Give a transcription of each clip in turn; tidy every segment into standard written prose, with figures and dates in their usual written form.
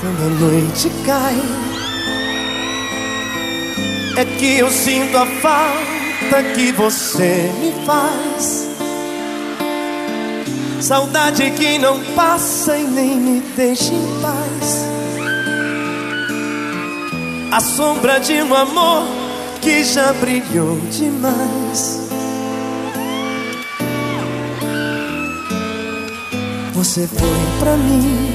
quando a noite cai, é que eu sinto a falta que você me faz. Saudade que não passa e nem me deixa em paz. A sombra de um amor que já brilhou demais. Você foi pra mim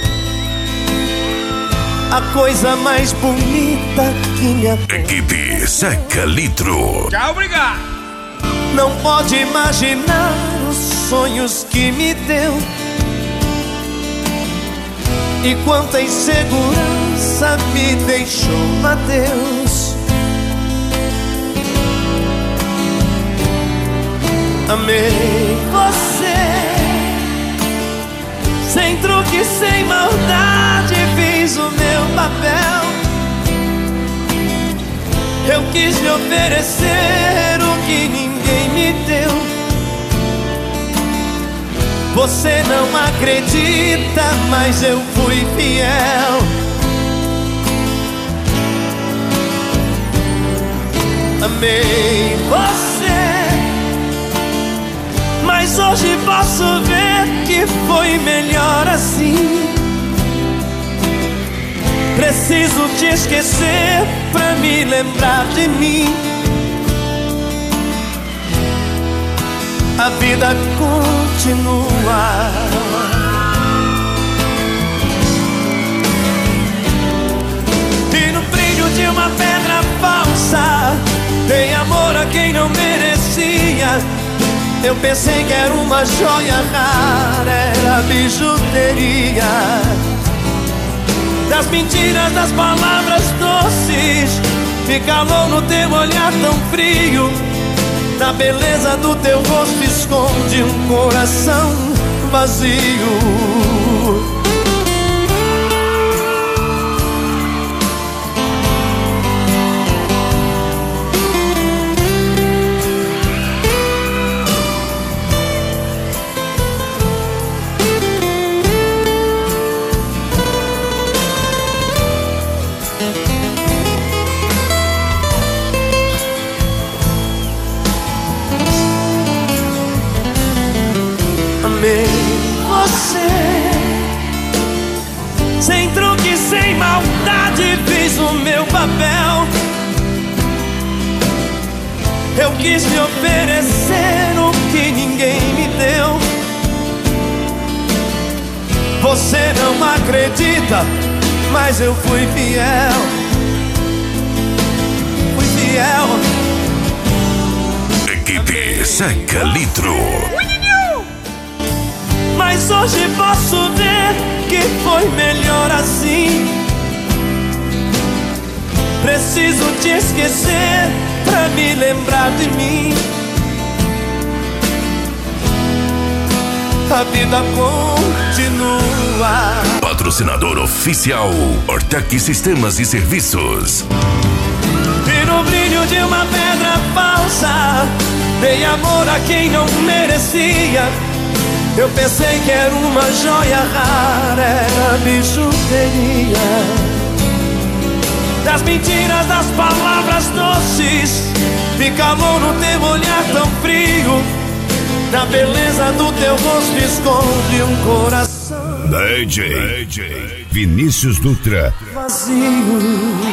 a coisa mais bonita que me aconteceu. Equipe Zeca Litro. Tchau, obrigado. Não pode imaginar os sonhos que me deu e quanta insegurança me deixou. Adeus. Amei você, sem truque, sem maldade, fiz o meu papel. Eu quis lhe oferecer o que ninguém me deu. Você não acredita, mas eu fui fiel. Amei você, mas hoje posso ver que foi melhor assim. Preciso te esquecer pra me lembrar de mim. A vida continua. E no brilho de uma pedra falsa, dei amor a quem não merecia. Eu pensei que era uma joia rara, era bijuteria. Das mentiras, das palavras doces, me calou no teu olhar tão frio. Na beleza do teu rosto esconde um coração vazio. Você, sem truque, sem maldade, fiz o meu papel. Eu quis lhe oferecer o que ninguém me deu. Você não acredita, mas eu fui fiel. Fui fiel. Equipe Zeca Litro. Mas hoje posso ver que foi melhor assim. Preciso te esquecer pra me lembrar de mim. A vida continua. Patrocinador oficial Ortec Sistemas e Serviços. E no brilho de uma pedra falsa, dei amor a quem não merecia. Eu pensei que era uma joia rara, era bijuteria. Das mentiras, das palavras doces, me calou no teu olhar tão frio. Na beleza do teu rosto esconde um coração DJ Vinícius Dutra vazio.